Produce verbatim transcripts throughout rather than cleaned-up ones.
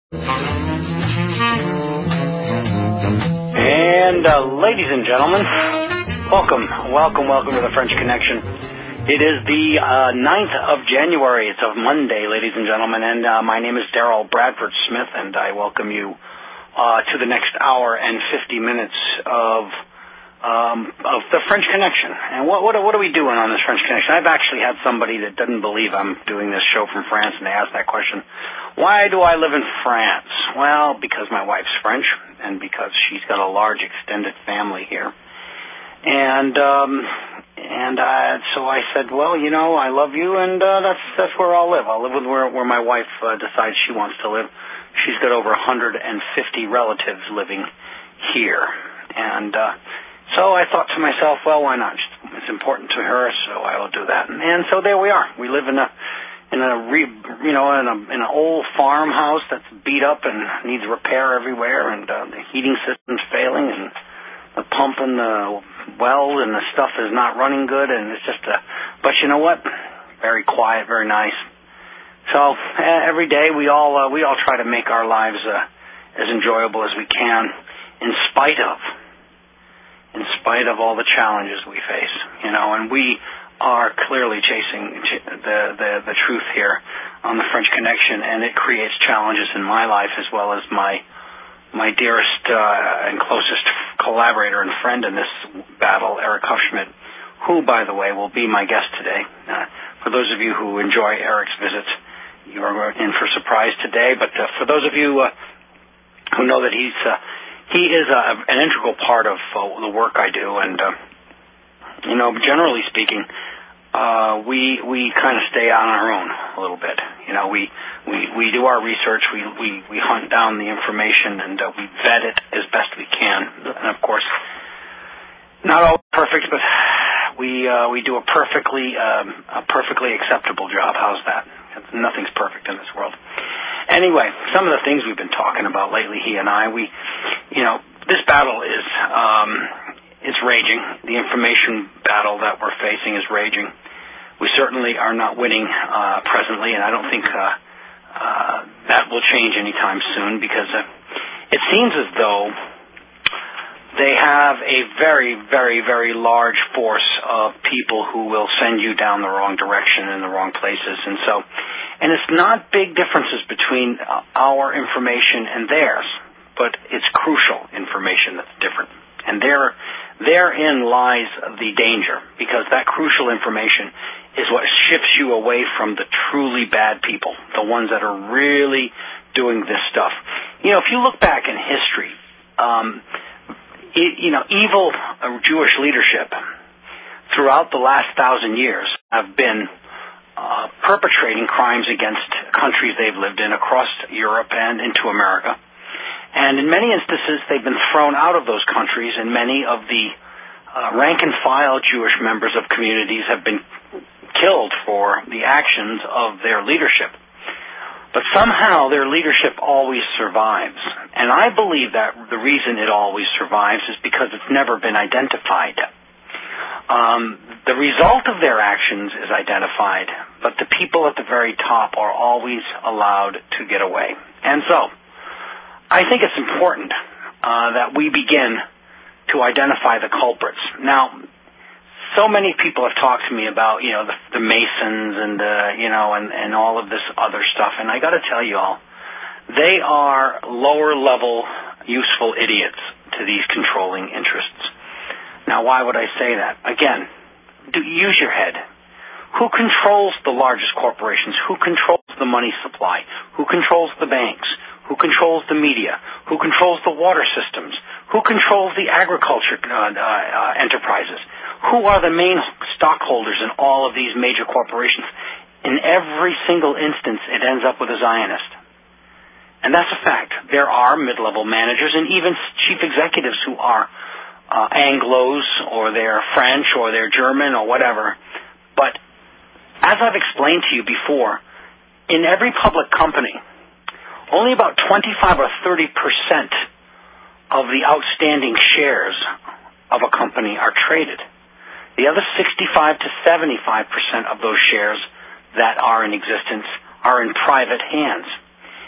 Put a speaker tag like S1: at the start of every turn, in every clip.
S1: And uh, ladies and gentlemen, welcome, welcome, welcome to the French Connection. It is the uh, ninth of January. It's a Monday, ladies and gentlemen, and uh, my name is Daryl Bradford Smith, and I welcome you uh, to the next hour and fifty minutes of um, of the French Connection. And what, what what are we doing on this French Connection? I've actually had somebody that doesn't believe I'm doing this show from France, and they asked that question. Why do I live in France? Well, because my wife's French, and because she's got a large extended family here. And um, and uh, so I said, well, you know, I love you, and uh, that's that's where I'll live. I'll live with where, where my wife uh, decides she wants to live. She's got over one hundred fifty relatives living here. And uh, so I thought to myself, well, why not? It's important to her, so I will do that. And, and so there we are. We live in a in a re, you know in a in an old farmhouse that's beat up and needs repair everywhere, and uh, the heating system's failing, and the pump and the well and the stuff is not running good, and it's just a. But you know what? Very quiet, very nice. So uh, every day we all uh, we all try to make our lives uh, as enjoyable as we can, in spite of in spite of all the challenges we face. You know, and we are clearly chasing the, the, the truth here on the French Connection, and it creates challenges in my life as well as my my dearest uh, and closest collaborator and friend in this battle, Eric Hufschmidt, who, by the way, will be my guest today. Uh, for those of you who enjoy Eric's visits, you are in for a surprise today, but uh, for those of you uh, who know that he's uh, he is uh, an integral part of uh, the work I do, and uh, you know, generally speaking, uh, we we kind of stay on our own a little bit. You know, we we, we do our research, we, we, we hunt down the information, and uh, we vet it as best we can. And of course, not always perfect, but we uh, we do a perfectly um, a perfectly acceptable job. How's that? Nothing's perfect in this world. Anyway, some of the things we've been talking about lately, he and I, we, you know, this battle is. Um, It's raging. The information battle that we're facing is raging. We certainly are not winning uh, presently, and I don't think uh, uh, that will change anytime soon, because uh, it seems as though they have a very, very, very large force of people who will send you down the wrong direction in the wrong places. And so, and it's not big differences between our information and theirs, but it's crucial information that's different. And there, therein lies the danger, because that crucial information is what shifts you away from the truly bad people, the ones that are really doing this stuff. You know, if you look back in history, um, it, you know, evil uh, Jewish leadership throughout the last thousand years have been uh, perpetrating crimes against countries they've lived in across Europe and into America. And in many instances, they've been thrown out of those countries, and many of the uh, rank-and-file Jewish members of communities have been killed for the actions of their leadership. But somehow their leadership always survives. And I believe that the reason it always survives is because it's never been identified. Um, the result of their actions is identified, but the people at the very top are always allowed to get away. And so, I think it's important uh, that we begin to identify the culprits. Now, so many people have talked to me about, you know, the, the Masons and the, you know, and, and all of this other stuff, and I got to tell you all, they are lower level useful idiots to these controlling interests. Now, why would I say that? Again, do use your head. Who controls the largest corporations? Who controls the money supply? Who controls the banks? Who controls the media? Who controls the water systems? Who controls the agriculture uh, uh, enterprises? Who are the main stockholders in all of these major corporations? In every single instance, it ends up with a Zionist. And that's a fact. There are mid-level managers and even chief executives who are uh, Anglos, or they're French, or they're German, or whatever. But as I've explained to you before, in every public company, only about twenty-five or thirty percent of the outstanding shares of a company are traded. The other sixty-five to seventy-five percent of those shares that are in existence are in private hands.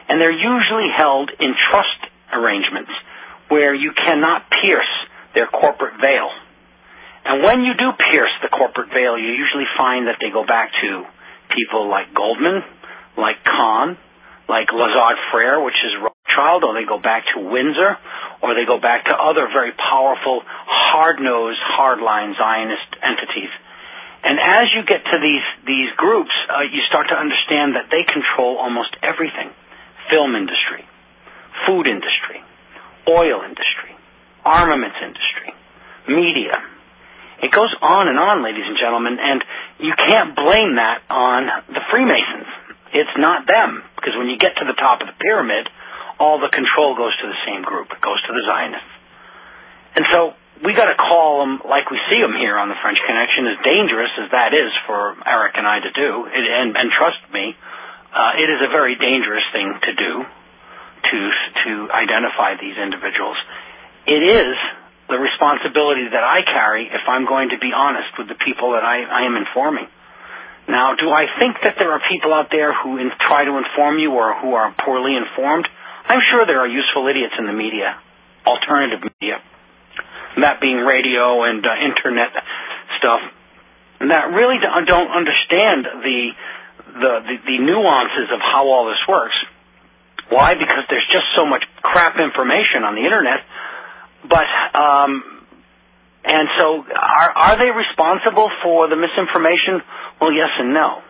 S1: And they're usually held in trust arrangements where you cannot pierce their corporate veil. And when you do pierce the corporate veil, you usually find that they go back to people like Goldman, like Kahn, like Lazard Frere, which is Rothschild, or they go back to Windsor, or they go back to other very powerful, hard-nosed, hard-line Zionist entities. And as you get to these, these groups, uh, you start to understand that they control almost everything. Film industry, food industry, oil industry, armaments industry, media. It goes on and on, ladies and gentlemen, and you can't blame that on the Freemasons. It's not them, because when you get to the top of the pyramid, all the control goes to the same group. It goes to the Zionists. And so we got to call them like we see them here on the French Connection, as dangerous as that is for Eric and I to do. It, and, and trust me, uh, it is a very dangerous thing to do, to to identify these individuals. It is the responsibility that I carry if I'm going to be honest with the people that I, I am informing. Now, do I think that there are people out there who in, try to inform you or who are poorly informed? I'm sure there are useful idiots in the media, alternative media, that being radio and uh, internet stuff, that really don't understand the, the the the nuances of how all this works. Why? Because there's just so much crap information on the internet. But um, and so, are are they responsible for the misinformation? Well, yes and no.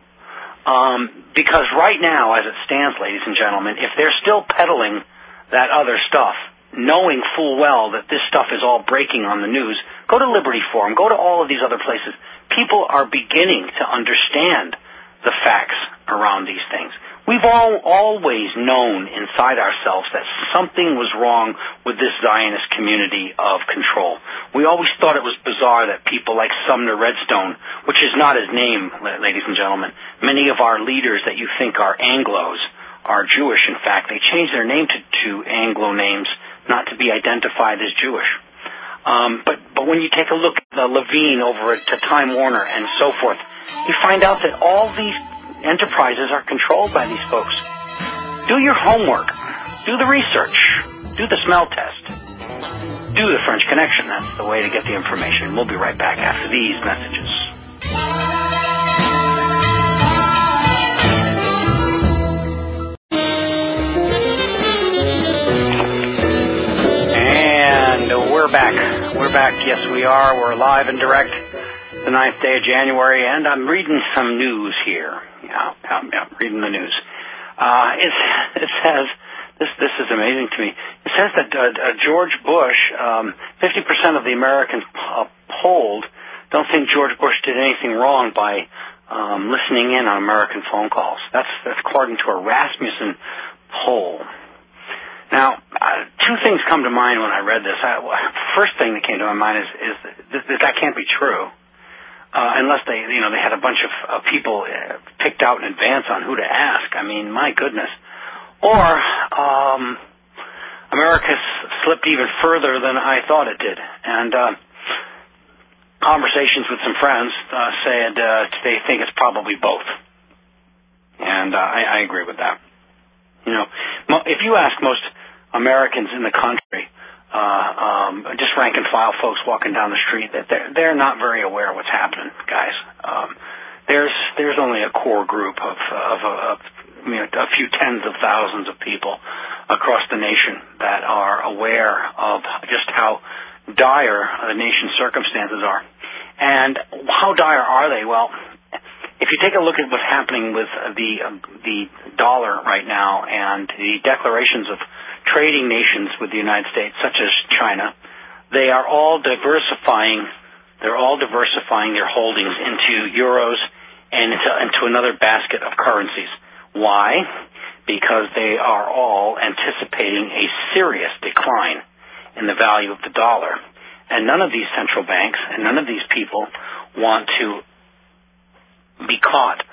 S1: Um, because right now, as it stands, ladies and gentlemen, if they're still peddling that other stuff, knowing full well that this stuff is all breaking on the news, go to Liberty Forum, go to all of these other places. People are beginning to understand the facts around these things. We've all always known inside ourselves that something was wrong with this Zionist community of control. We always thought it was bizarre that people like Sumner Redstone, which is not his name, ladies and gentlemen, many of our leaders that you think are Anglos are Jewish. In fact, they changed their name to, to Anglo names not to be identified as Jewish. Um, but, but when you take a look at the Levine over at Time Warner and so forth, you find out that all these enterprises are controlled by these folks. Do your homework. Do the research. Do the smell test. Do the French Connection. That's the way to get the information. We'll be right back after these messages. And we're back. We're back. Yes, we are. We're live and direct. The ninth day of January, and I'm reading some news here. Yeah, yeah, yeah reading the news. Uh, it's, it says, this this is amazing to me. It says that uh, uh, George Bush, um, fifty percent of the Americans uh, polled don't think George Bush did anything wrong by um, listening in on American phone calls. That's, that's according to a Rasmussen poll. Now, uh, two things come to mind when I read this. I, first thing that came to my mind is, is that, that that can't be true. Uh, unless they, you know, they had a bunch of uh, people uh, picked out in advance on who to ask. I mean, my goodness. Or um, America's slipped even further than I thought it did. And uh, conversations with some friends uh, said uh, they think it's probably both. And uh, I, I agree with that. You know, if you ask most Americans in the country, Uh, um, just rank and file folks walking down the street, that they're, they're not very aware of what's happening, guys. Um, there's there's only a core group of, of, of you know, a few tens of thousands of people across the nation that are aware of just how dire the nation's circumstances are. And how dire are they? Well, if you take a look at what's happening with the uh, the dollar right now and the declarations of trading nations with the United States, such as China, they are all diversifying. They're all diversifying their holdings into euros and into, into another basket of currencies. Why? Because they are all anticipating a serious decline in the value of the dollar. And none of these central banks and none of these people want to be caught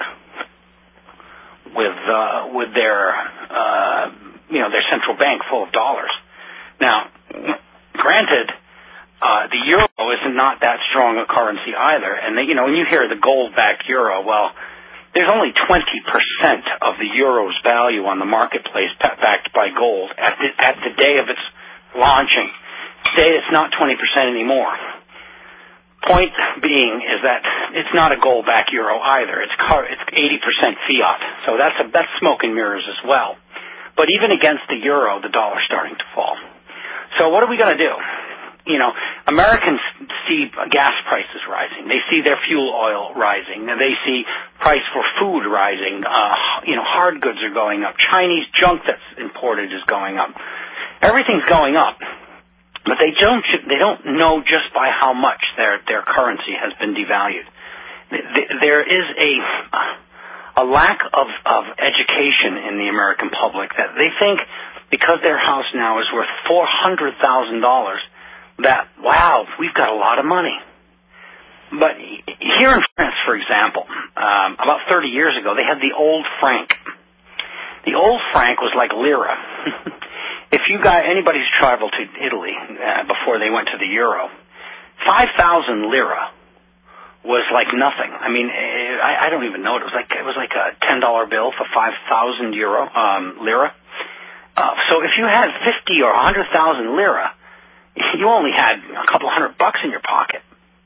S1: with uh, with their uh, you know their central bank full of dollars. Now, granted, uh, the euro is not that strong a currency either, and they, you know when you hear the gold-backed euro, well, there's only twenty percent of the euro's value on the marketplace backed by gold at the, at the day of its launching. Today it's not twenty percent anymore. Point being is that it's not a gold-backed euro either. It's car, it's eighty percent fiat. So that's a, that's smoke and mirrors as well. But even against the euro, the dollar's starting to fall. So what are we going to do? You know, Americans see gas prices rising. They see their fuel oil rising. They see price for food rising. Uh, you know, hard goods are going up. Chinese junk that's imported is going up. Everything's going up, but they don't they don't know just by how much their their currency has been devalued. There is a a lack of of education in the American public that they think because their house now is worth four hundred thousand dollars. That, wow, we've got a lot of money. But here in France, for example, um, about thirty years ago, they had the old franc. The old franc was like lira. If you got anybody's traveled to Italy uh, before they went to the euro, five thousand lira was like nothing. I mean, I, I don't even know it. It was like it was like a ten dollar bill for five thousand euro um, lira. Uh, so if you had fifty or a hundred thousand lira, you only had a couple hundred bucks in your pocket.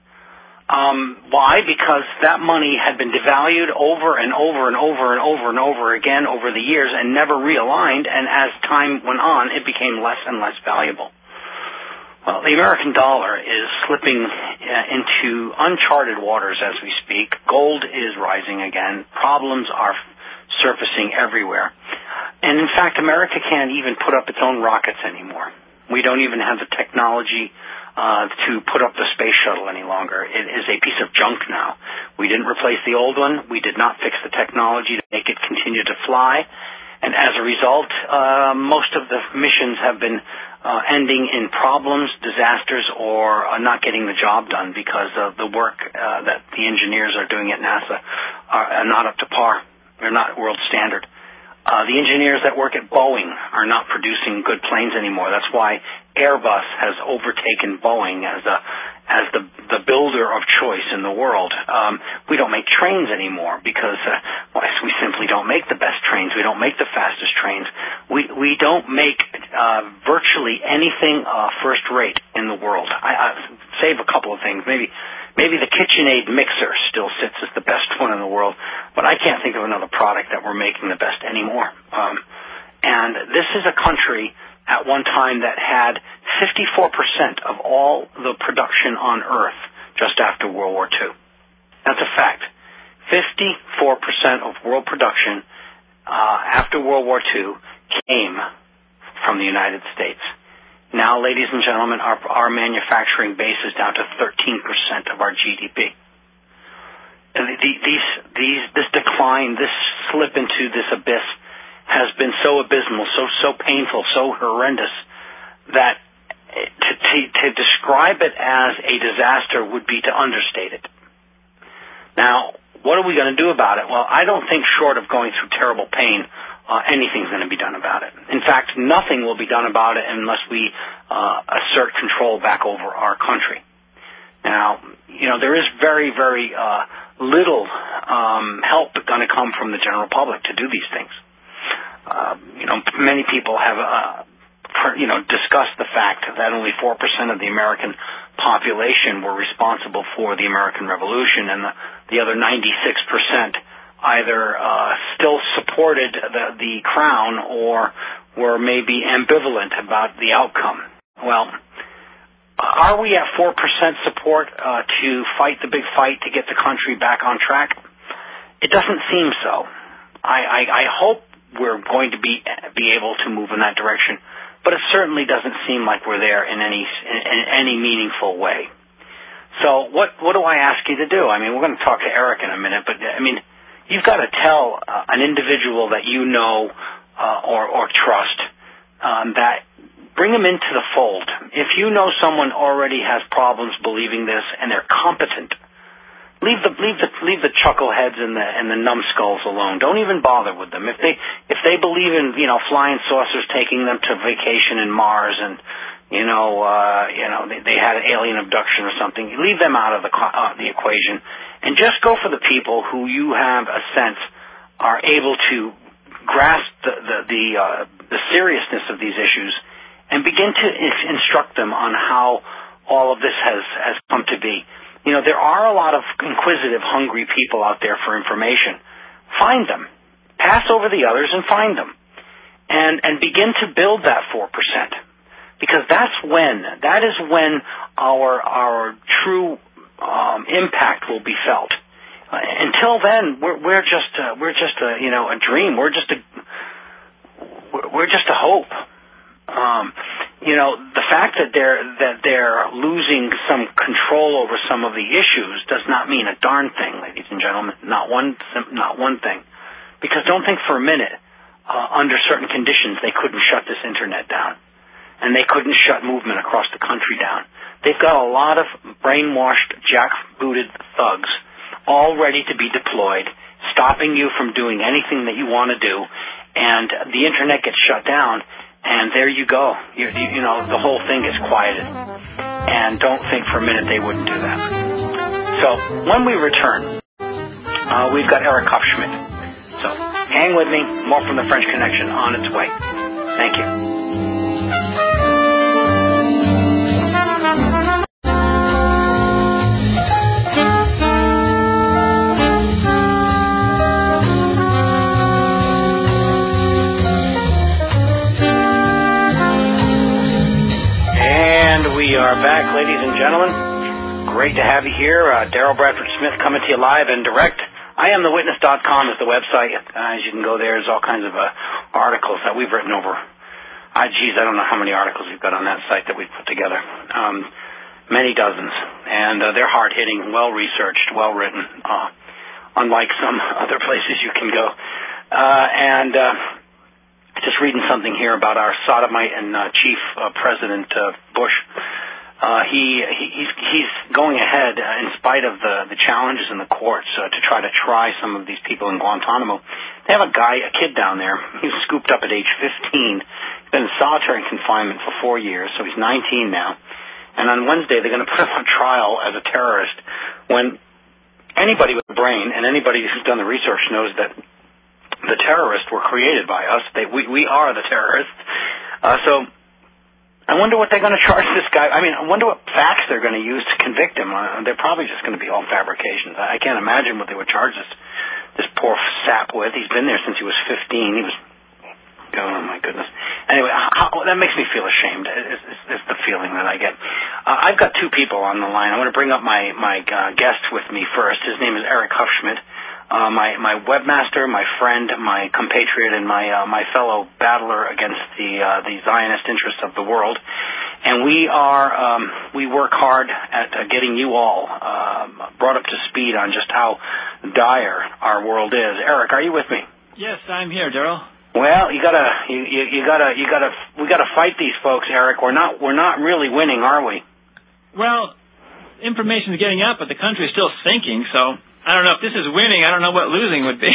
S1: Um, why? Because that money had been devalued over and over and over and over and over again over the years and never realigned, and as time went on, it became less and less valuable. Well, the American dollar is slipping uh, into uncharted waters as we speak. Gold is rising again. Problems are surfacing everywhere. And in fact, America can't even put up its own rockets anymore. We don't even have the technology uh, to put up the space shuttle any longer. It is a piece of junk now. We didn't replace the old one. We did not fix the technology to make it continue to fly. And as a result, uh, most of the missions have been uh, ending in problems, disasters, or uh, not getting the job done because of the work uh, that the engineers are doing at NASA are, are not up to par. They're not world standard. Uh, the engineers that work at Boeing are not producing good planes anymore. That's why Airbus has overtaken Boeing as a as the the builder of choice in the world. Um, we don't make trains anymore because uh, well, we simply don't make the best trains. We don't make the fastest trains. We we don't make uh, virtually anything uh, first rate in the world. I, I save a couple of things, maybe. Maybe the KitchenAid mixer still sits as the best one in the world, but I can't think of another product that we're making the best anymore. Um, and this is a country at one time that had fifty-four percent of all the production on Earth just after World War Two. That's a fact. fifty-four percent of world production uh, after World War Two came from the United States. Now, ladies and gentlemen, our, our manufacturing base is down to thirteen percent of our G D P. And the, these, these, this decline, this slip into this abyss has been so abysmal, so, so painful, so horrendous that to, to, to describe it as a disaster would be to understate it. Now, what are we going to do about it? Well, I don't think short of going through terrible pain, Uh, anything's going to be done about it. In fact, nothing will be done about it unless we uh, assert control back over our country. Now, you know, there is very, very uh, little um, help going to come from the general public to do these things. Uh, you know, many people have, uh, per, you know, discussed the fact that only four percent of the American population were responsible for the American Revolution, and the, the other ninety-six percent either uh, still supported the, the crown or were maybe ambivalent about the outcome. Well, are we at four percent support uh, to fight the big fight to get the country back on track? It doesn't seem so. I, I, I hope we're going to be be able to move in that direction, but it certainly doesn't seem like we're there in any in, in any meaningful way. So what what do I ask you to do? I mean, we're going to talk to Eric in a minute, but I mean, you've got to tell uh, an individual that you know uh, or, or trust um, that bring them into the fold. If you know someone already has problems believing this and they're competent, leave the leave the leave the chuckleheads and the and the numbskulls alone. Don't even bother with them. If they if they believe in you know flying saucers taking them to vacation in Mars and you know uh, you know they, they had an alien abduction or something, leave them out of the uh, the equation. and just go for the people who you have a sense are able to grasp the the the, uh, the seriousness of these issues, and begin to instruct them on how all of this has has come to be. You know, there are a lot of inquisitive, hungry people out there for information. Find them. Pass over the others and find them. And and begin to build that four percent. Because that's when, that is when our our true um, impact will be felt. Uh, until then, we're we're just uh, we're just a you know a dream. We're just a we're, we're just a hope. Um, you know, the fact that they're that they're losing some control over some of the issues does not mean a darn thing, ladies and gentlemen. Not one not one thing. Because don't think for a minute, uh, under certain conditions, they couldn't shut this internet down. And they couldn't shut movement across the country down. They've got a lot of brainwashed, jackbooted thugs all ready to be deployed, stopping you from doing anything that you want to do. And the internet gets shut down, and there you go. You, you, you know, the whole thing gets quieted. And don't think for a minute they wouldn't do that. So when we return, uh, we've got Eric Hufschmidt. So hang with me. More from the French Connection on its way. Thank you. And we are back, ladies and gentlemen. Great to have you here. Uh, Daryl Bradford Smith coming to you live and direct. I am the witness dot com is the website. Uh, as you can go there, there's all kinds of uh, articles that we've written over. Uh, geez, I don't know how many articles we've got on that site that we've put together. Um, many dozens. And uh, they're hard-hitting, well-researched, well-written, uh, unlike some other places you can go. Uh, and uh, just reading something here about our sodomite and uh, chief uh, President uh, Bush. Uh, he, he he's he's going ahead uh, in spite of the the challenges in the courts uh, to try to try some of these people in Guantanamo. They have a guy, a kid down there. He was scooped up at age fifteen. He's been in solitary confinement for four years, so he's nineteen now. And on Wednesday, they're going to put him on trial as a terrorist. When anybody with a brain and anybody who's done the research knows that the terrorists were created by us. They we we are the terrorists. Uh, so. I wonder what they're going to charge this guy. I mean, I wonder what facts they're going to use to convict him. Uh, they're probably just going to be all fabrications. I can't imagine what they would charge this this poor sap with. He's been there since he was fifteen. He was, oh my goodness. Anyway, how, that makes me feel ashamed. It's, it's, it's the feeling that I get. Uh, I've got two people on the line. I want to bring up my my uh, guest with me first. His name is Eric Hufschmidt. Uh, my my webmaster, my friend, my compatriot, and my uh, my fellow battler against the uh, the Zionist interests of the world, and we are um, we work hard at uh, getting you all uh, brought up to speed on just how dire our world is. Eric, are you with me?
S2: Yes, I'm here, Daryl.
S1: Well, you gotta you, you, you gotta you gotta we gotta fight these folks, Eric. We're not we're not really winning, are we?
S2: Well, information's getting out, but the country's still sinking, so. I don't know if this is winning. I don't know what losing would be.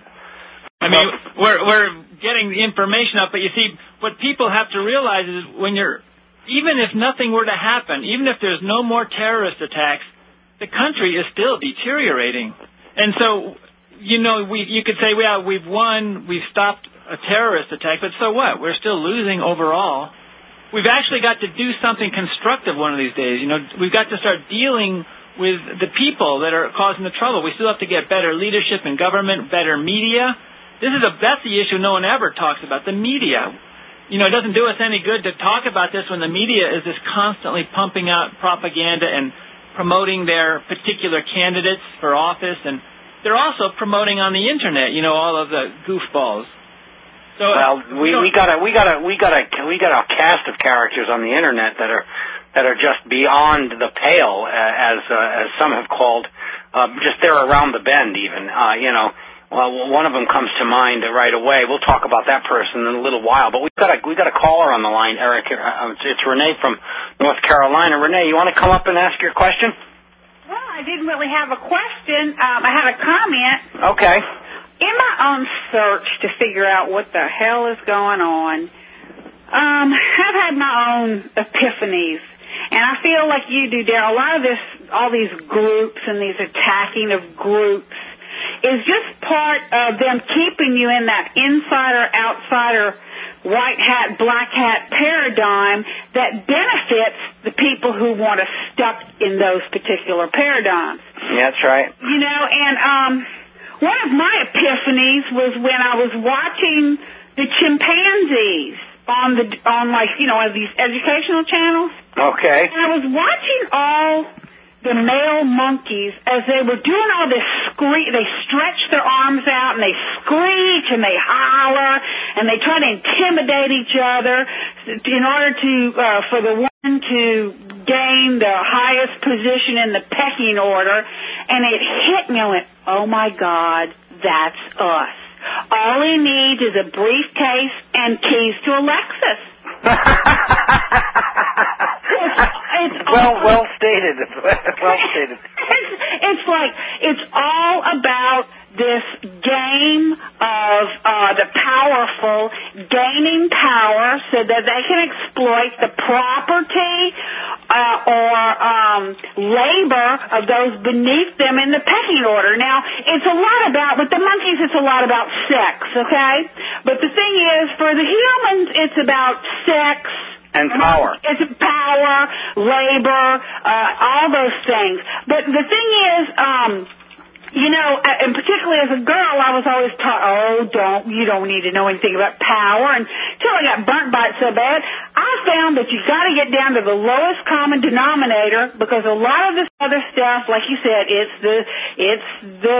S2: I mean, we're we're getting the information up, but you see, what people have to realize is when you're, even if nothing were to happen, even if there's no more terrorist attacks, the country is still deteriorating. And so, you know, we you could say, well, we've won, we've stopped a terrorist attack, but so what? We're still losing overall. We've actually got to do something constructive one of these days. You know, we've got to start dealing with the people that are causing the trouble. We still have to get better leadership in government, better media. This is a, that's the issue no one ever talks about, the media. You know, it doesn't do us any good to talk about this when the media is just constantly pumping out propaganda and promoting their particular candidates for office, and they're also promoting on the internet, you know, all of the goofballs. So,
S1: well, we, we got a we got a we got a we got a cast of characters on the internet that are that are just beyond the pale, uh, as uh, as some have called, uh, just they're around the bend even. Uh, you know, well, one of them comes to mind right away. We'll talk about that person in a little while. But we've got a we got a caller on the line, Eric. Uh, it's, it's Renee from North Carolina. Renee, you want to come up and ask your question?
S3: Well, I didn't really have a question. Um, I had a comment.
S1: Okay.
S3: In my own search to figure out what the hell is going on, um, I've had my own epiphanies. And I feel like you do, Darryl, a lot of this, all these groups and these attacking of groups is just part of them keeping you in that insider-outsider, white hat, black hat paradigm that benefits the people who want to stuck in those particular paradigms.
S1: Yeah, that's right.
S3: You know, and um, one of my epiphanies was when I was watching the chimpanzees on the on like you know one of these educational channels.
S1: Okay.
S3: And I was watching all the male monkeys as they were doing all this screech. They stretch their arms out and they screech and they holler and they try to intimidate each other in order to uh, for the one to gain the highest position in the pecking order. And it hit me. I went, oh my God, that's us. All he needs is a briefcase and keys to a Lexus. it's, it's
S1: well,
S3: all,
S1: well stated. well stated.
S3: It's, it's like it's all about this game of uh, the powerful gaining power so that they can exploit the property uh, or um, labor of those beneath them in the pecking order. Now, it's a lot about, with the monkeys, it's a lot about sex, okay? But the thing is, for the humans, it's about sex,
S1: and power.
S3: It's power, labor, uh, all those things. But the thing is, um, you know, and particularly as a girl, I was always taught, oh, don't, you don't need to know anything about power. And until I got burnt by it so bad, I found that you've got to get down to the lowest common denominator because a lot of this other stuff, like you said, it's the, it's the,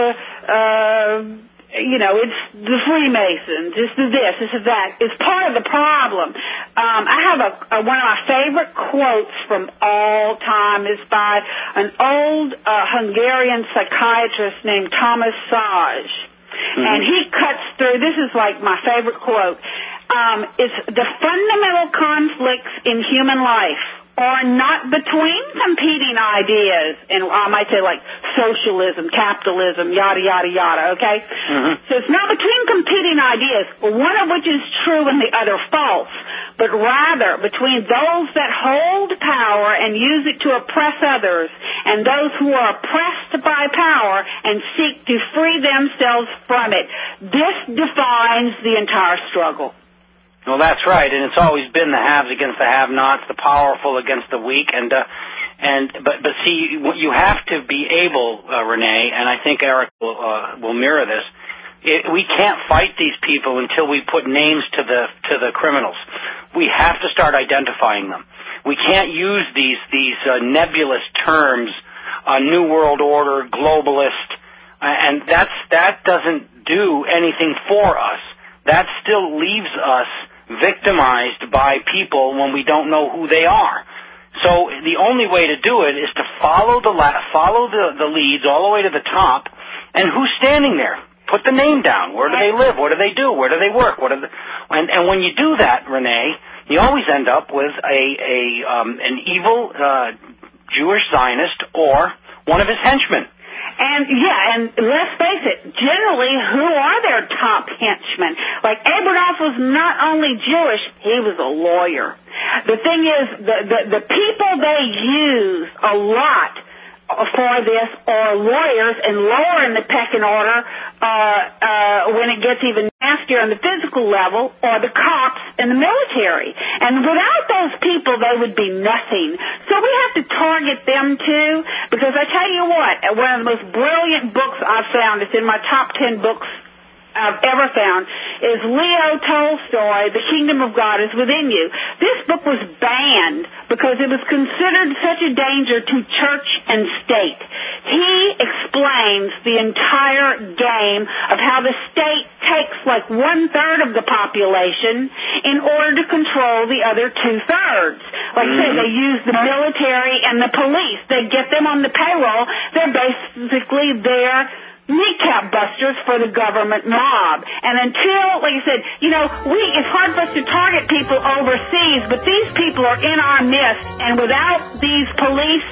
S3: uh, you know, it's the Freemasons, it's the this, it's the that. It's part of the problem. Um, I have a, a one of my favorite quotes from all time is by an old uh, Hungarian psychiatrist named Thomas Sage. Mm-hmm. And he cuts through, this is like my favorite quote, um, it's the fundamental conflicts in human life are not between competing ideas, and I might say like socialism, capitalism, yada, yada, yada, okay? Mm-hmm. So it's not between competing ideas, one of which is true and the other false, but rather between those that hold power and use it to oppress others and those who are oppressed by power and seek to free themselves from it. This defines the entire struggle.
S1: Well, that's right, and it's always been the haves against the have-nots, the powerful against the weak, and uh, and but but see, you have to be able, uh, Renee, and I think Eric will uh, will mirror this. It, we can't fight these people until we put names to the to the criminals. We have to start identifying them. We can't use these these uh, nebulous terms, uh, New World Order, globalist, uh, and that's that doesn't do anything for us. That still leaves us victimized by people when we don't know who they are. So the only way to do it is to follow the la- follow the, the leads all the way to the top, and who's standing there? Put the name down. Where do they live? What do they do? Where do they work? What are the, and, and when you do that, Renee, you always end up with a, a um, an evil uh, Jewish Zionist or one of his henchmen.
S3: And, yeah, and let's face it, generally, who are their top henchmen? Like, Abramoff was not only Jewish, he was a lawyer. The thing is, the, the, the people they use a lot for this are lawyers and lower in the pecking order uh, uh, when it gets even nastier on the physical level, or the cops and the military. And without those people, they would be nothing. So we have to target them too, because I tell you what, one of the most brilliant books I've found, it's in my top ten books I've ever found, is Leo Tolstoy, The Kingdom of God is Within You. This book was banned because it was considered such a danger to church and state. He explains the entire game of how the state takes like one-third of the population in order to control the other two-thirds. Like I say, they use the military and the police. They get them on the payroll. They're basically there kneecap busters for the government mob. And until, like I said, you know, we it's hard for us to target people overseas, but these people are in our midst, and without these police,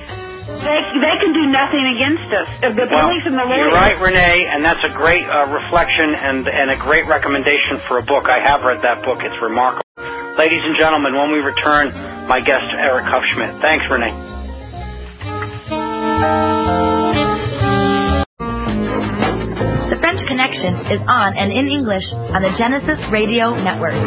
S3: they they can do nothing against us. The
S1: well,
S3: police and the lawyers.
S1: You're right, Renee, and that's a great uh, reflection and and a great recommendation for a book. I have read that book. It's remarkable. Ladies and gentlemen, when we return, my guest, Eric Hufschmidt. Thanks, Renee.
S4: The French Connection is on and in English on the Genesis Radio Network.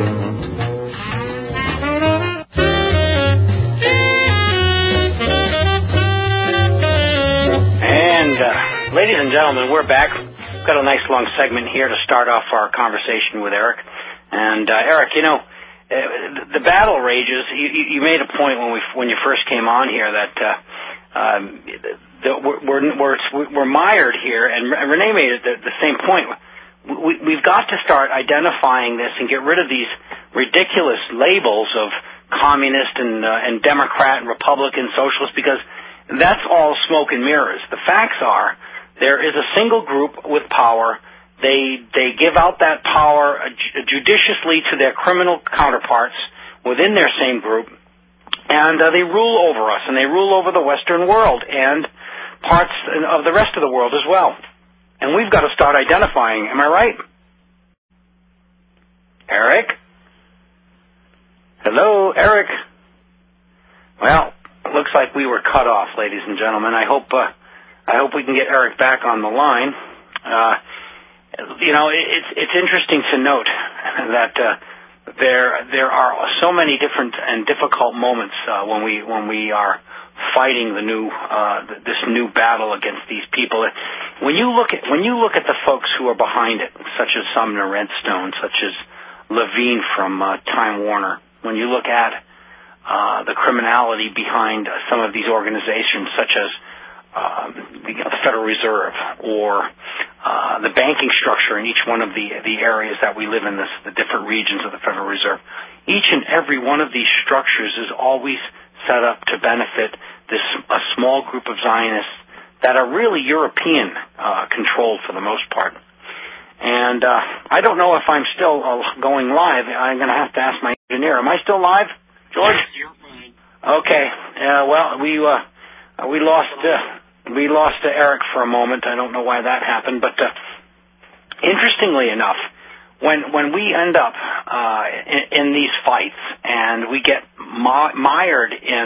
S1: And, uh, ladies and gentlemen, we're back. We've got a nice long segment here to start off our conversation with Eric. And, uh, Eric, you know, uh, the battle rages. You, you made a point when we when you first came on here that uh, um, the, we're, we're we're mired here, and Renee made it the, the same point. We, we've got to start identifying this and get rid of these ridiculous labels of communist and uh, and Democrat and Republican, socialist, because that's all smoke and mirrors. The facts are there is a single group with power. They they give out that power judiciously to their criminal counterparts within their same group, and uh, they rule over us, and they rule over the Western world and parts of the rest of the world as well. And we've got to start identifying. Am I right? Eric? Hello, Eric? Well, it looks like we were cut off, ladies and gentlemen. I hope uh, I hope we can get Eric back on the line. Uh, You know, it's it's interesting to note that uh, there there are so many different and difficult moments uh, when we when we are fighting the new uh, this new battle against these people. When you look at when you look at the folks who are behind it, such as Sumner Redstone, such as Levine from uh, Time Warner, when you look at uh, the criminality behind uh, some of these organizations, such as Um, the, the Federal Reserve or uh, the banking structure in each one of the the areas that we live in, this, the different regions of the Federal Reserve. Each and every one of these structures is always set up to benefit this a small group of Zionists that are really European uh, controlled for the most part. And uh, I don't know if I'm still uh, going live. I'm going to have to ask my engineer. Am I still live, George?
S5: You're fine.
S1: Okay. Uh, well, we. Uh, Uh, we lost uh, we lost uh, Eric for a moment. I don't know why that happened, but uh, interestingly enough, when when we end up uh, in, in these fights and we get mi- mired in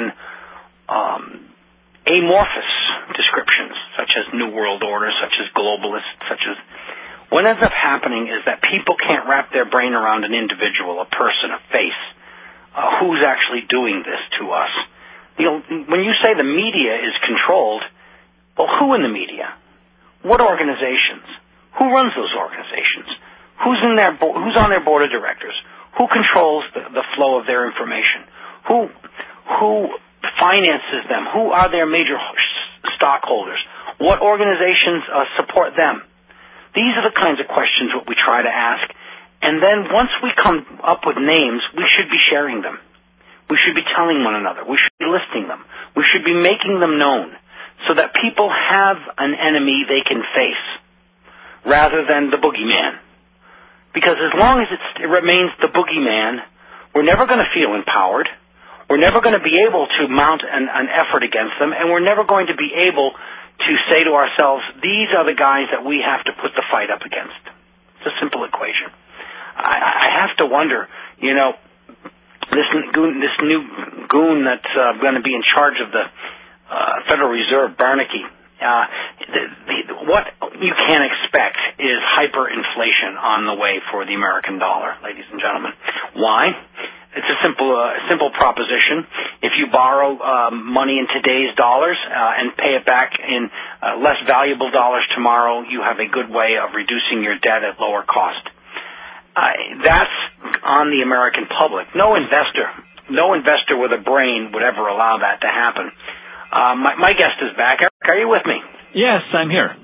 S1: um, amorphous descriptions such as New World Order, such as globalist, such as what ends up happening is that people can't wrap their brain around an individual, a person, a face, uh, who's actually doing this to us. You know, when you say the media is controlled, well, who in the media? What organizations? Who runs those organizations? Who's in their bo- who's on their board of directors? Who controls the, the flow of their information? Who who finances them? Who are their major stockholders? What organizations uh, support them? These are the kinds of questions that we try to ask. And then once we come up with names, we should be sharing them. We should be telling one another. We should be listing them. We should be making them known so that people have an enemy they can face rather than the boogeyman. Because as long as it's, it remains the boogeyman, we're never going to feel empowered. We're never going to be able to mount an, an effort against them, and we're never going to be able to say to ourselves, these are the guys that we have to put the fight up against. It's a simple equation. I, I have to wonder, you know, This goon, this new goon that's uh, going to be in charge of the uh, Federal Reserve, Bernanke, uh, the, the, what you can expect is hyperinflation on the way for the American dollar, ladies and gentlemen. Why? It's a simple, uh, simple proposition. If you borrow uh, money in today's dollars uh, and pay it back in uh, less valuable dollars tomorrow, you have a good way of reducing your debt at lower cost. Uh, that's on the American public. No investor, no investor with a brain would ever allow that to happen. Uh, my, my guest is back. Eric, are you with me?
S2: Yes, I'm here.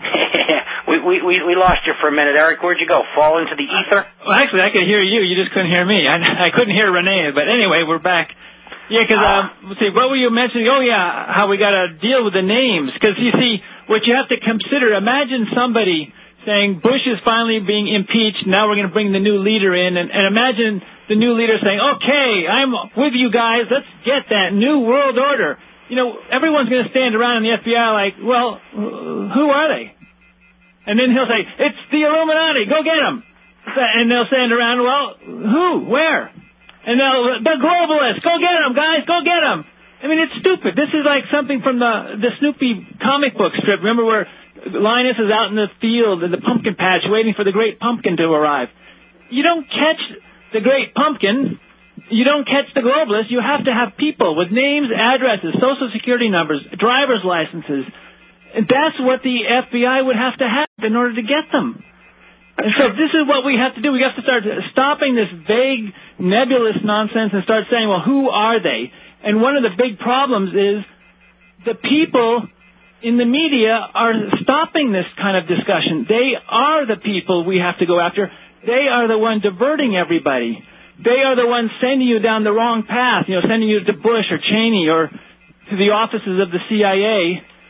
S1: we, we we we lost you for a minute, Eric. Where'd you go? Fall into the ether?
S2: Well, actually, I could hear you. You just couldn't hear me. I, I couldn't hear Renee. But anyway, we're back. Yeah, because um, let's see, what were you mentioning? Oh, yeah, how we got to deal with the names. Because you see, what you have to consider. Imagine somebody saying Bush is finally being impeached. Now we're going to bring the new leader in. And, and imagine the new leader saying, okay, I'm with you guys. Let's get that new world order. You know, everyone's going to stand around in the F B I like, well, who are they? And then he'll say, it's the Illuminati. Go get them. And they'll stand around, well, who? Where? And they'll, the globalists, go get them, guys, go get them. I mean, it's stupid. This is like something from the the Snoopy comic book strip. Remember where Linus is out in the field in the pumpkin patch waiting for the great pumpkin to arrive. You don't catch the great pumpkin. You don't catch the globalists. You have to have people with names, addresses, social security numbers, driver's licenses. And that's what the F B I would have to have in order to get them. And so this is what we have to do. We have to start stopping this vague, nebulous nonsense and start saying, well, who are they? And one of the big problems is the people in the media are stopping this kind of discussion. They are the people we have to go after. They are the one diverting everybody. They are the ones sending you down the wrong path, you know, sending you to Bush or Cheney or to the offices of the C I A.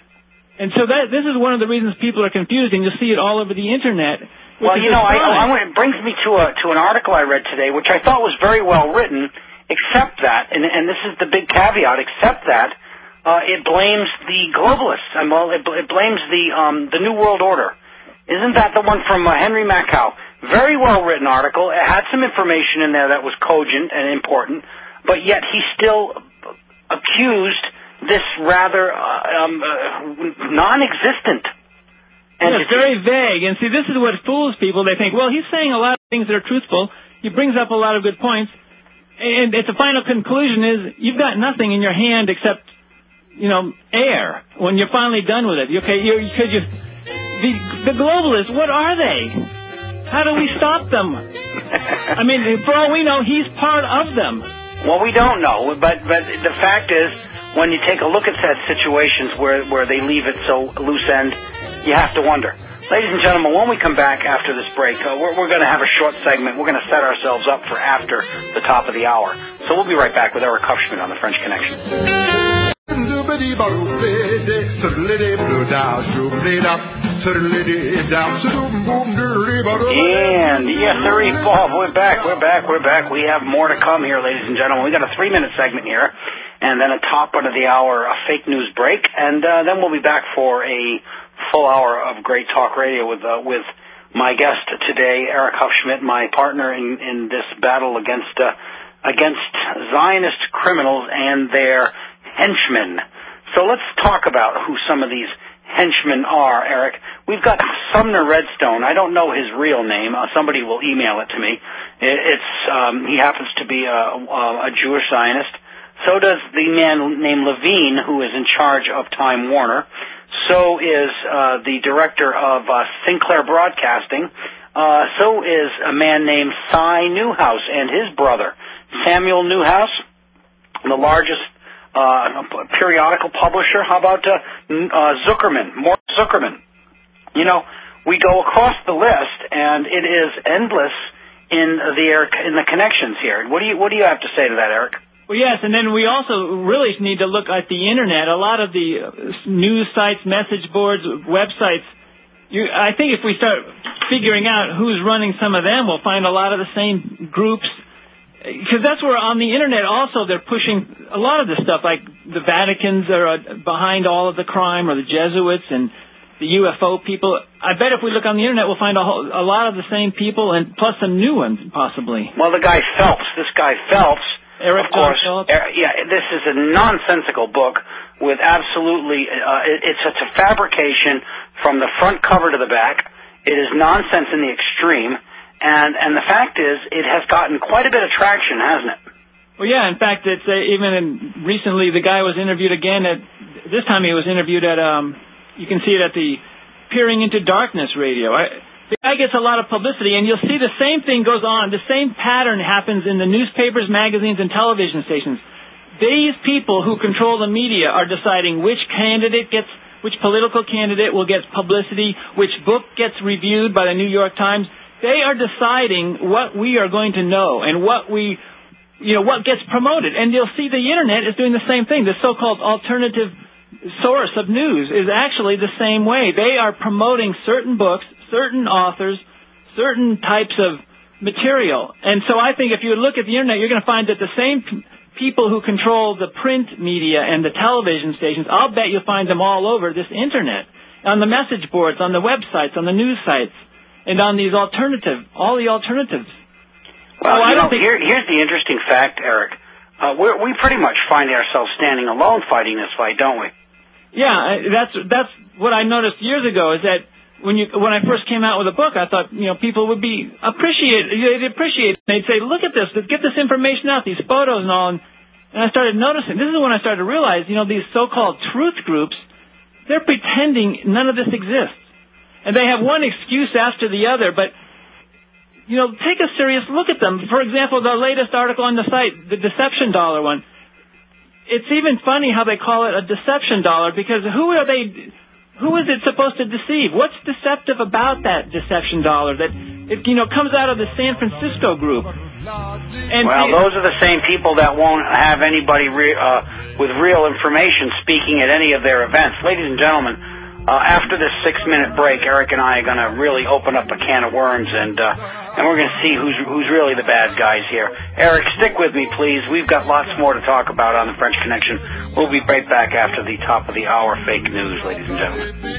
S2: And so that this is one of the reasons people are confused, and you'll see it all over the Internet.
S1: Well, you know, I, I, it brings me to a to an article I read today, which I thought was very well written, except that, and, and this is the big caveat, except that uh, it blames the globalists. And, well, it, it blames the um, the New World Order. Isn't that the one from uh, Henry Makow? Very well written article. It had some information in there that was cogent and important, but yet he still accused this rather uh, um, uh, non-existent.
S2: And yeah, it's very vague. And see, this is what fools people. They think, well, he's saying a lot of things that are truthful. He brings up a lot of good points. And the final conclusion is you've got nothing in your hand except, you know, air when you're finally done with it. Okay, you're, because you, the, the globalists, what are they? How do we stop them? I mean, for all we know, he's part of them.
S1: Well, we don't know. But, but the fact is, when you take a look at such situations where, where they leave it so loose end, you have to wonder. Ladies and gentlemen, when we come back after this break, uh, we're, we're going to have a short segment. We're going to set ourselves up for after the top of the hour. So we'll be right back with Eric Hufschmidt on the French Connection. And yes, sir, Bob, we're back, we're back, we're back. We have more to come here, ladies and gentlemen. We got a three-minute segment here, and then a top of the hour, a fake news break, and uh, then we'll be back for a full hour of great talk radio with uh, with my guest today, Eric Hufschmidt, my partner in, in this battle against uh, against Zionist criminals and their henchmen. So let's talk about who some of these henchmen are, Eric. We've got Sumner Redstone. I don't know his real name. Uh, somebody will email it to me. It, it's um, he happens to be a, a Jewish Zionist. So does the man named Levine, who is in charge of Time Warner. So is uh, the director of uh, Sinclair Broadcasting. Uh, so is a man named Cy Newhouse and his brother, Samuel Newhouse, the largest uh, periodical publisher. How about uh, uh, Zuckerman, Mort Zuckerman? You know, we go across the list, and it is endless in the in the connections here. What do you what do you have to say to that, Eric?
S2: Well, yes, and then we also really need to look at the Internet. A lot of the news sites, message boards, websites, you, I think if we start figuring out who's running some of them, we'll find a lot of the same groups. Because that's where on the Internet also they're pushing a lot of this stuff, like the Vaticans are behind all of the crime, or the Jesuits and the U F O people. I bet if we look on the Internet, we'll find a, whole, a lot of the same people, and plus some new ones, possibly.
S1: Well, the guy Phelps, this guy Phelps,
S2: Eric
S1: of course, uh, yeah, this is a nonsensical book with absolutely, uh, it, it's, it's a fabrication from the front cover to the back. It is nonsense in the extreme, and, and the fact is, it has gotten quite a bit of traction, hasn't it?
S2: Well, yeah, in fact, it's uh, even in, recently the guy was interviewed again at, this time he was interviewed at, um, you can see it at the Peering Into Darkness radio. I, The guy gets a lot of publicity, and you'll see the same thing goes on. The same pattern happens in the newspapers, magazines, and television stations. These people who control the media are deciding which candidate gets, which political candidate will get publicity, which book gets reviewed by the New York Times. They are deciding what we are going to know and what we, you know, what gets promoted. And you'll see the Internet is doing the same thing. The so-called alternative source of news is actually the same way. They are promoting certain books, certain authors, certain types of material. And so I think if you look at the Internet, you're going to find that the same p- people who control the print media and the television stations, I'll bet you'll find them all over this Internet, on the message boards, on the websites, on the news sites, and on these alternative, all the alternatives.
S1: Well,
S2: oh,
S1: you
S2: I don't
S1: know,
S2: think...
S1: here, here's the interesting fact, Eric. Uh, we're, we pretty much find ourselves standing alone fighting this fight, don't we?
S2: Yeah, that's that's what I noticed years ago. Is that when you when I first came out with a book, I thought you know people would be appreciate they'd appreciate it. They'd say, look at this, get this information out, these photos and all. And, and I started noticing. This is when I started to realize, you know, these so-called truth groups, they're pretending none of this exists, and they have one excuse after the other. But you know, take a serious look at them. For example, the latest article on the site, the deception dollar one. It's even funny how they call it a deception dollar, because who are they, who is it supposed to deceive? What's deceptive about that deception dollar? That it, you know, comes out of the San Francisco group. And
S1: well, those are the same people that won't have anybody re- uh, with real information speaking at any of their events. Ladies and gentlemen, uh, after this six-minute break, Eric and I are going to really open up a can of worms, and uh, and we're going to see who's who's really the bad guys here. Eric, stick with me, please. We've got lots more to talk about on the French Connection. We'll be right back after the top of the hour fake news, ladies and gentlemen.